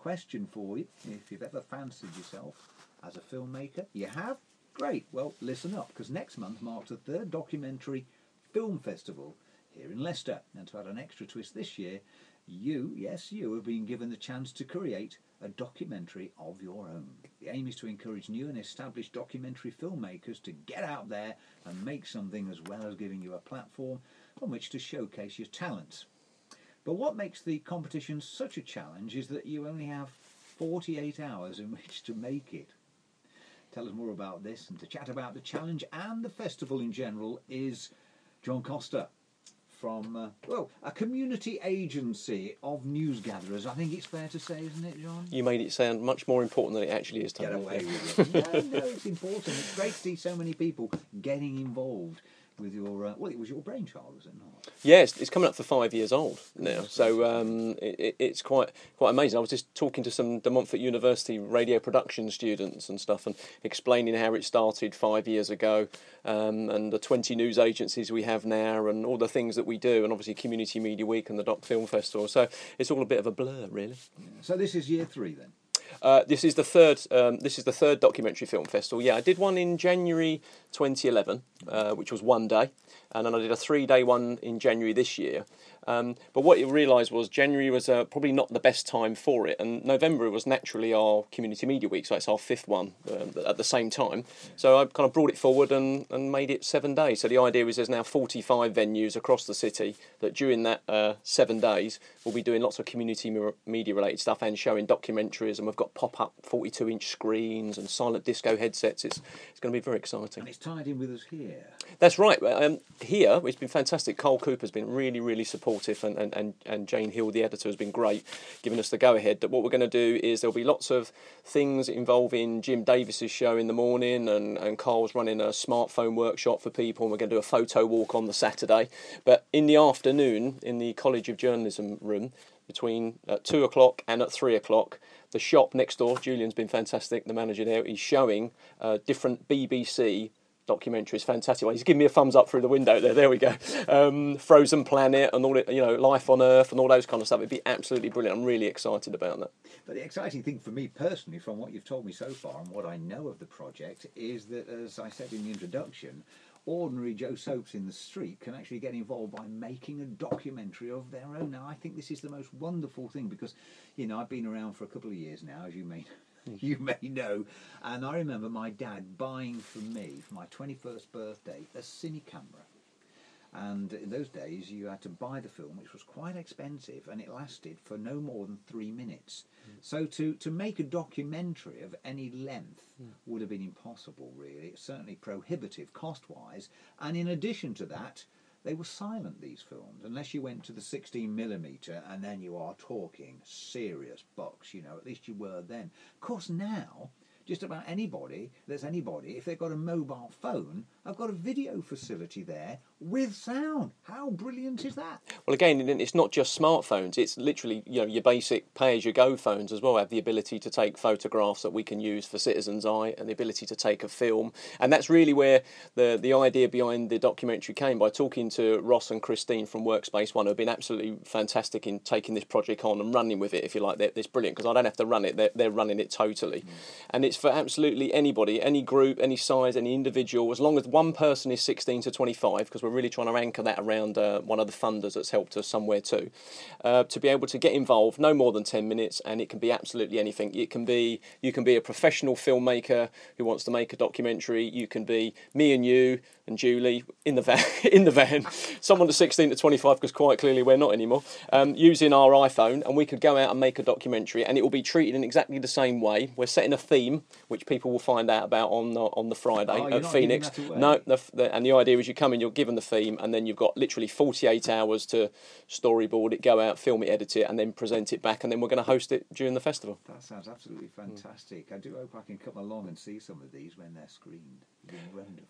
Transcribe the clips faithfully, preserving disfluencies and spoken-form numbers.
question for you. If you've ever fancied yourself as a filmmaker, you have? Great. Well, listen up, because next month marks the third documentary film festival here in Leicester. And to add an extra twist this year, you, yes, you, have been given the chance to create a documentary of your own. The aim is to encourage new and established documentary filmmakers to get out there and make something, as well as giving you a platform on which to showcase your talents. But what makes the competition such a challenge is that you only have forty-eight hours in which to make it. Tell us more about this, and to chat about the challenge and the festival in general is John Costa from, uh, well, a community agency of news gatherers. I think it's fair to say, isn't it, John? You made it sound much more important than it actually is, Tony. Get away with it. No, no, it's important. It's great to see so many people getting involved with your, uh, well, it was your brainchild, was it not? Yes, it's coming up for five years old now, so um, it, it's quite quite amazing. I was just talking to some De Montfort University radio production students and stuff, and explaining how it started five years ago, um, and the twenty news agencies we have now, and all the things that we do, and obviously Community Media Week and the Doc Film Festival. So it's all a bit of a blur, really. Yeah. So this is year three then. Uh, this is the third. Um, this is the third documentary film festival. Yeah, I did one in January twenty eleven, uh, which was one day, and then I did a three-day one in January this year. Um, but what you realised was January was uh, probably not the best time for it, and November was naturally our Community Media Week, so it's our fifth one uh, at the same time. So I kind of brought it forward and, and made it seven days. So the idea is there's now forty-five venues across the city that during that uh, seven days we'll be doing lots of community media related stuff and showing documentaries, and we've got pop-up forty-two inch screens and silent disco headsets. It's it's going to be very exciting. And it's tied in with us here. That's right. Um, here, it's been fantastic. Cole Cooper's been really, really supportive, and, and, and, and Jane Hill, the editor, has been great, giving us the go-ahead. That what we're going to do is there'll be lots of things involving Jim Davis's show in the morning, and, and Carl's running a smartphone workshop for people, and we're going to do a photo walk on the Saturday. But in the afternoon, in the College of Journalism room, between at two o'clock and at three o'clock, the shop next door, Julian's been fantastic, the manager there, he's showing uh, different B B C documentaries. Fantastic. Well, he's giving me a thumbs up through the window there. There we go. Um, Frozen Planet and all it, you know, Life on Earth and all those kind of stuff. It'd be absolutely brilliant. I'm really excited about that. But the exciting thing for me personally, from what you've told me so far and what I know of the project, is that, as I said in the introduction, ordinary Joe Soaps in the street can actually get involved by making a documentary of their own. Now, I think this is the most wonderful thing, because, you know, I've been around for a couple of years now, as you may you may know, and I remember my dad buying for me, for my twenty-first birthday, a cine camera. And in those days, you had to buy the film, which was quite expensive, and it lasted for no more than three minutes. Mm. So to, to make a documentary of any length mm. would have been impossible, really. It's certainly prohibitive cost-wise. And in addition to that, they were silent, these films, unless you went to the sixteen millimeter, and then you are talking serious bucks, you know, at least you were then. Of course, now, just about anybody, there's anybody, if they've got a mobile phone, I've got a video facility there with sound. How brilliant is that? Well, again, it's not just smartphones. It's literally, you know, your basic pay-as-you-go phones as well have the ability to take photographs that we can use for Citizen's Eye, and the ability to take a film. And that's really where the the idea behind the documentary came, by talking to Ross and Christine from Workspace One, who have been absolutely fantastic in taking this project on and running with it, if you like. They're, it's brilliant, because I don't have to run it. They're, they're running it totally. Mm. And it's for absolutely anybody, any group, any size, any individual, as long as one person is sixteen to twenty-five, because we're really trying to anchor that around uh, one of the funders that's helped us somewhere too, uh, to be able to get involved, no more than ten minutes, and it can be absolutely anything. It can be, you can be a professional filmmaker who wants to make a documentary. You can be me and you and Julie in the van, in the van, someone to sixteen to twenty-five, because quite clearly we're not anymore, um, using our iPhone, and we could go out and make a documentary, and it will be treated in exactly the same way. We're setting a theme, which people will find out about on the, on the Friday oh, at Phoenix. No, the, the, and the idea is you come in, you're given the theme, and then you've got literally forty-eight hours to storyboard it, go out, film it, edit it, and then present it back, and then we're going to host it during the festival. That sounds absolutely fantastic. Mm. I do hope I can come along and see some of these when they're screened. It'd be wonderful.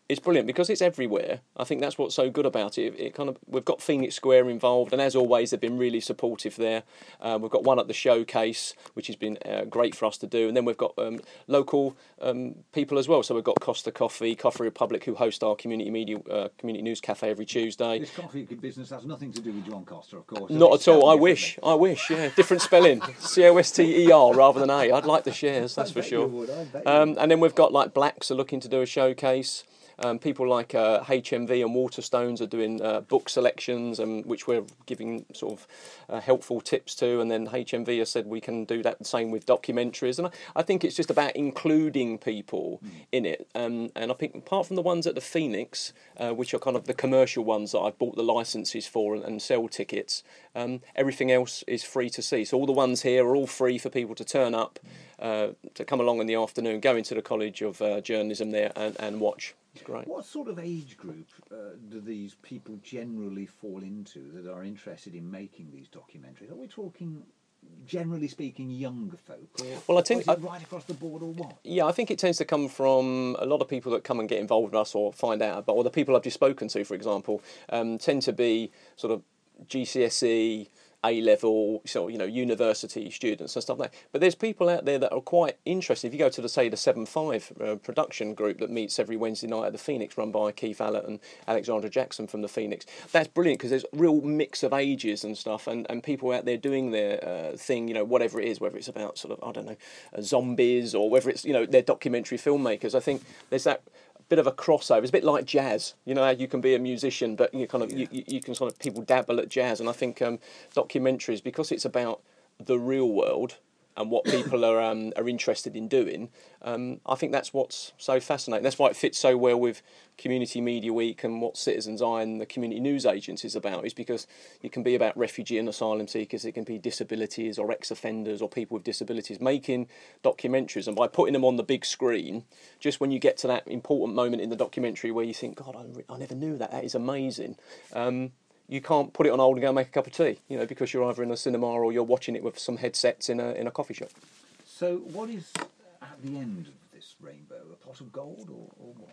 It's brilliant because it's everywhere. I think that's what's so good about it. It, it kind of we've got Phoenix Square involved, and as always, they've been really supportive there. Uh, we've got one at the showcase, which has been uh, great for us to do, and then we've got um, local um, people as well. So we've got Costa Coffee, Coffee Republic, who host our community media, uh, community news cafe every Tuesday. This coffee business has nothing to do with John Costa, of course. Not at all. I wish. I wish. Yeah, different spelling. C O S T E R rather than A. I'd like the shares. That's for sure. Um, and then we've got like Blacks are looking to do a showcase. Um, people like uh, H M V and Waterstones are doing uh, book selections, and which we're giving sort of uh, helpful tips to. And then H M V has said we can do that the same with documentaries. And I, I think it's just about including people mm. in it. Um, and I think apart from the ones at the Phoenix, uh, which are kind of the commercial ones that I've bought the licenses for and, and sell tickets, um, everything else is free to see. So all the ones here are all free for people to turn up, uh, to come along in the afternoon, go into the College of uh, Journalism there and, and watch. It's great. What sort of age group uh, do these people generally fall into that are interested in making these documentaries? Are we talking, generally speaking, younger folk? Or, well, I think or is it right across the board, or what? Yeah, I think it tends to come from a lot of people that come and get involved with us or find out about, or the people I've just spoken to, for example, um, tend to be sort of G C S E, A-level, so you know, university students and stuff like that. But there's people out there that are quite interested. If you go to the say the seven five uh, production group that meets every Wednesday night at the Phoenix, run by Keith Allett and Alexandra Jackson from the Phoenix, that's brilliant because there's a real mix of ages and stuff, and, and people out there doing their uh, thing, you know, whatever it is, whether it's about sort of I don't know uh, zombies or whether it's you know they're documentary filmmakers. I think there's that bit of a crossover. It's a bit like jazz. You know how you can be a musician, but you kind of yeah. you, you can sort of people dabble at jazz. And I think um, documentaries, because it's about the real world and what people are um, are interested in doing, um, I think that's what's so fascinating. That's why it fits so well with Community Media Week and what Citizens Eye and the Community News Agency is about, is because it can be about refugee and asylum seekers, it can be disabilities or ex-offenders or people with disabilities, making documentaries. And by putting them on the big screen, just when you get to that important moment in the documentary where you think, God, I, re- I never knew that, that is amazing, um, you can't put it on hold and go make a cup of tea, you know, because you're either in a cinema or you're watching it with some headsets in a in a coffee shop. So what is at the end of this rainbow? A pot of gold or, or what?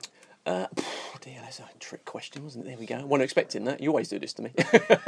Uh, oh dear, that's a trick question, wasn't it? There we go. I wasn't expecting that. You always do this to me.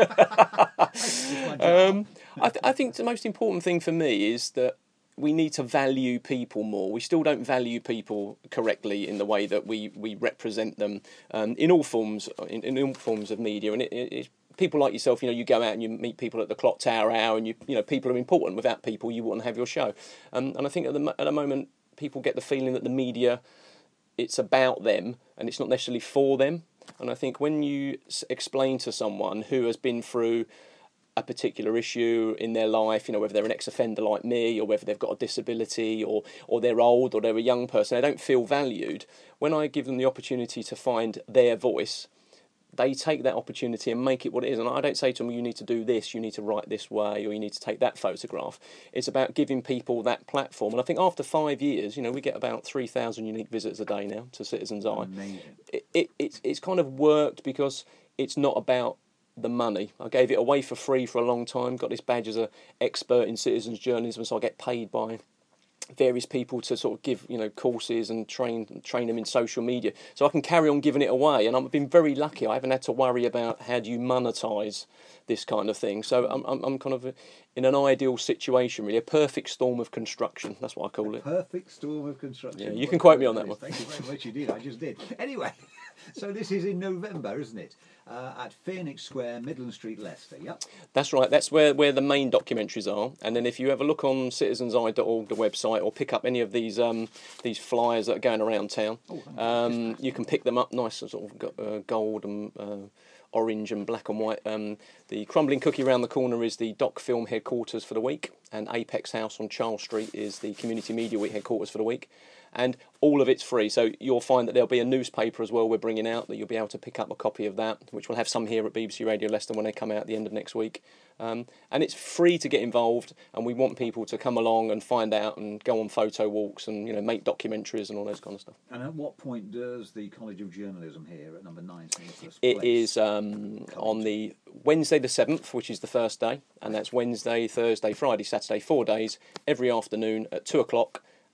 um, I, th- I think the most important thing for me is that we need to value people more. We still don't value people correctly in the way that we, we represent them um, in all forms in, in all forms of media. And it, it, it's people like yourself. You know, you go out and you meet people at the Clock Tower Hour, and you you know people are important. Without people, you wouldn't have your show. Um, and I think at the at the moment, people get the feeling that the media, it's about them and it's not necessarily for them. And I think when you explain to someone who has been through a particular issue in their life, you know, whether they're an ex-offender like me or whether they've got a disability or or they're old or they're a young person, they don't feel valued. When I give them the opportunity to find their voice, they take that opportunity and make it what it is. And I don't say to them, you need to do this, you need to write this way, or you need to take that photograph. It's about giving people that platform. And I think after five years, you know, we get about three thousand unique visitors a day now to Citizens Eye. Amazing. It, it, it's, it's kind of worked because it's not about the money. I gave it away for free for a long time, got this badge as an expert in citizens journalism, so I get paid by various people to sort of give, you know, courses and train train them in social media. So I can carry on giving it away, and I've been very lucky. I haven't had to worry about how do you monetize this kind of thing. So I'm I'm, I'm kind of in an ideal situation, really, a perfect storm of construction. That's what I call a it. Perfect storm of construction. Yeah, you can quote me on that one. Thank you very much. You did. I just did. Anyway, so this is in November, isn't it? Uh, at Phoenix Square, Midland Street, Leicester. Yep. That's right. That's where, where the main documentaries are. And then if you have a look on citizens eye dot org, the website, or pick up any of these um, these flyers that are going around town, oh, um, you can pick them up. Nice sort of uh, gold and uh, orange and black and white. Um, the Crumbling Cookie around the corner is the Doc Film headquarters for the week, and Apex House on Charles Street is the Community Media Week headquarters for the week. And all of it's free, so you'll find that there'll be a newspaper as well we're bringing out that you'll be able to pick up a copy of that, which we'll have some here at B B C Radio Leicester when they come out at the end of next week. Um, and it's free to get involved, and we want people to come along and find out and go on photo walks and, you know, make documentaries and all those kind of stuff. And at what point does the College of Journalism here at number nine Saint Nicholas It is um, on the Wednesday the seventh, which is the first day, and that's Wednesday, Thursday, Friday, Saturday, four days, every afternoon at two o'clock.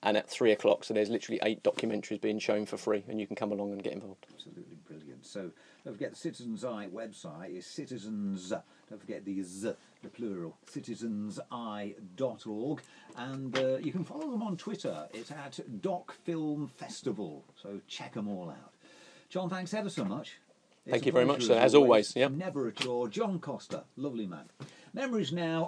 and at three o'clock. So there's literally eight documentaries being shown for free, and you can come along and get involved. Absolutely brilliant. So don't forget the Citizens Eye website is citizens, don't forget the Z, the plural, citizens eye dot org, and uh, you can follow them on Twitter. It's at Doc Film Festival, so check them all out. John, thanks ever so much. It's Thank a you very pleasure much, sir, as always. Yeah. Never at all. John Costa, lovely man. Memories now